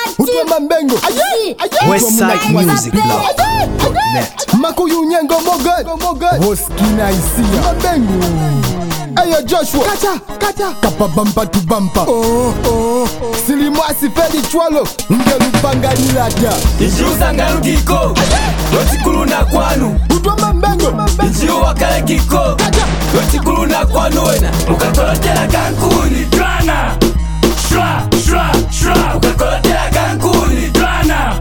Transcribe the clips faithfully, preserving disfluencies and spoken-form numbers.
Utwa mambengo Westside Music Blog net. Makuyu nyengo mogad Hoskina isia mambengo. Ayo Joshua Kata, kata Kapa bampa tu bampa Oh, oh Silimwasi fedi chwalo Ngelu banga nilata Ijiuza ngalu kiko Loti kuluna kwanu Utwa mambengo Ijiu wakale kiko Loti kuluna kwanu wena Ukakolotela kankuni Drana Shwa, shwa, shwa Ukakolotela kankuni Drana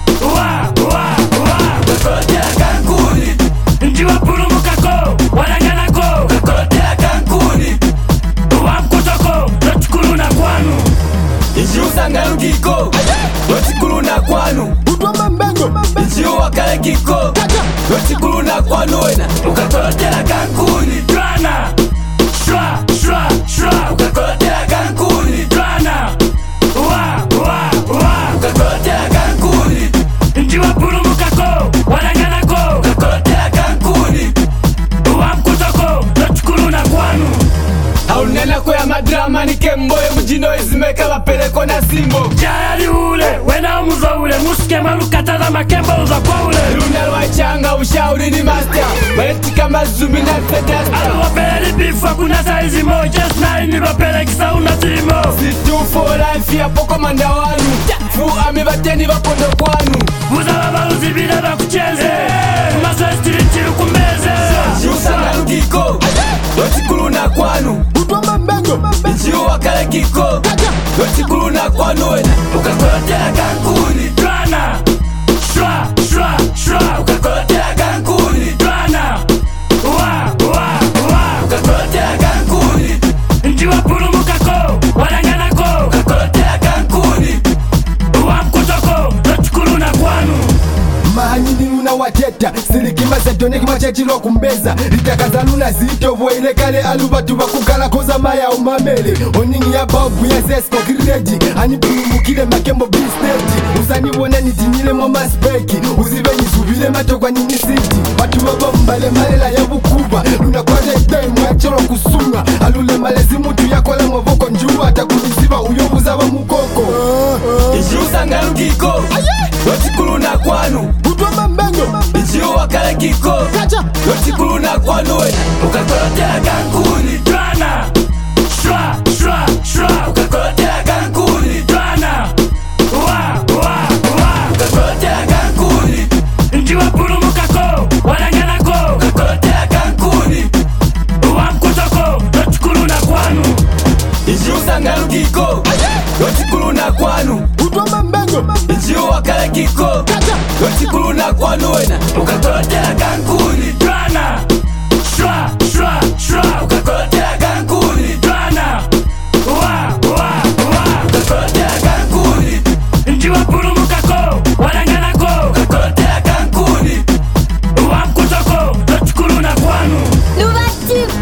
Wa, wa, wa Ukakolotela kankuni Njiwa pulu mukako Wanangana ko Ukakolotela kankuni Uwa mkutoko Loti kuluna kwanu Ijiuza ngalu kiko Loti kuluna kwanu Utwa mambengo Ijiu wakale kiko Loti kuluna kwanu wena Ukakolotela kankuni Drana Shwa, shwa, shwa Ukakolotela kankuni Drana Wa, wa, wa Ukakolotela kankuni Njiwa pulu mukako Wanangana ko Ukakolotela kankuni Uwa mkutoko Loti kuluna kwanu Haunena kwa ya madrama ni kemboye mjino izimeka wapeleko na simbo Jayali ule, wena umuzo ule Musike marukata na makembo uza kwa ule Lunel wachanga ushauri ni master Maeti kama zumi na fedesta Alu wapeli bifwa kuna saizi mo Just nine ni wapele kisa unatimo Situ for life ya poko manda wanu Fu ami bateni wapondo kwanu Buza wabaluzi bida wakuchenze Maso estiriti ukumeze Jiusa na lukiko Loti kuluna kwanu Utwa mambengo Ijiu wakale kiko Loti kuluna kwanu wena Ukakolotela kankuni Drana Shwa, shwa, shwa Ukakolotela kankuni Drana Wa, wa, wa Ukakolotela kankuni Njiwa pulu mukako Wanangana ko Ukakolotela kankuni Uwa mkutoko Loti kuluna kwanu Mahanyini luna wateta Silikima setone kima chechilo kumbeza Litakaza luna zito Voile kale aluba tuba kukala koza maya umamele Oningi ya babu ya zesko kireji Ani pulumukile makembo bisneti Usani wone nitinyile mwa maspeki Uzive nizubile mato kwa nini siti Watu wabo mbale malela ya bukuba Luna kwa jete mwachoro kusunga Alule malezi mutu ya kola mwavoko njua Atakumiziva uyobuza wa mukoko Ijiuza ngalu kiko Loti kuluna kwanu Utwa mambengo Ijiu wakale kiko Loti kuluna kwanu wena Ukakolotela kankuni Drana Shwa, shwa, shwa Ukakolotela kankuni Drana Wa, wa, wa Ukakolotela kankuni Njiwa pulu mukako Wanangana ko Ukakolotela kankuni Uwa mkutoko Loti kuluna kwanu Ijiuza ngalu kiko Loti kuluna kwanu Utwa mambengo Ijiu wakale kiko Loti kuluna kwanu wena Ukakolotela kankuni Drana Shwa, shwa, shwa Ukakolotela kankuni Drana Wa, wa, wa Ukakolotela kankuni Njiwa pulu mukako Wanangana ko Ukakolotela kankuni Uwa mkutoko Loti kuluna kwanu Novative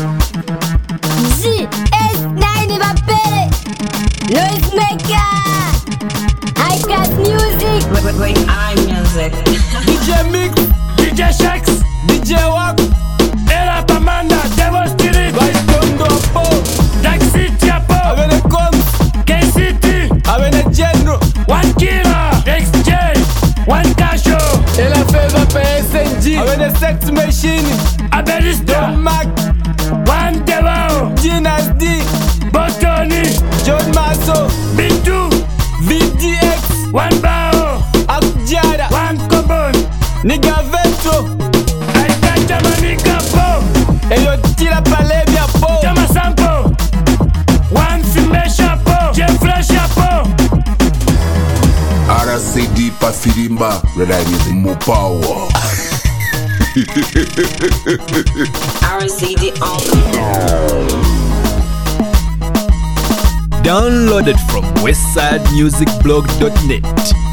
J S nine Mbappé Noisemaker High-Class Music Great Eye Music. D J Mix D J Shax D J Wap Era Pamanda Devil Spirit Vaitondo Apo Dark City Apo Avene Combs K-City Avene General One Killer X J One Casho Ela Feva P S N G Avene Sex Machine Abelisto Mac One Devil Ginas D Botoni John Maso Bintu V D X One Bao Akjara One Cobon Nigga Vetro Aitacha Manika Po Eyo Tila Palebia Po Chama Sampo One Fimesha Po Jeffrey Shapo R C D pa filimba Red Eye Music more power R C D on. Downloaded from westside music blog dot net.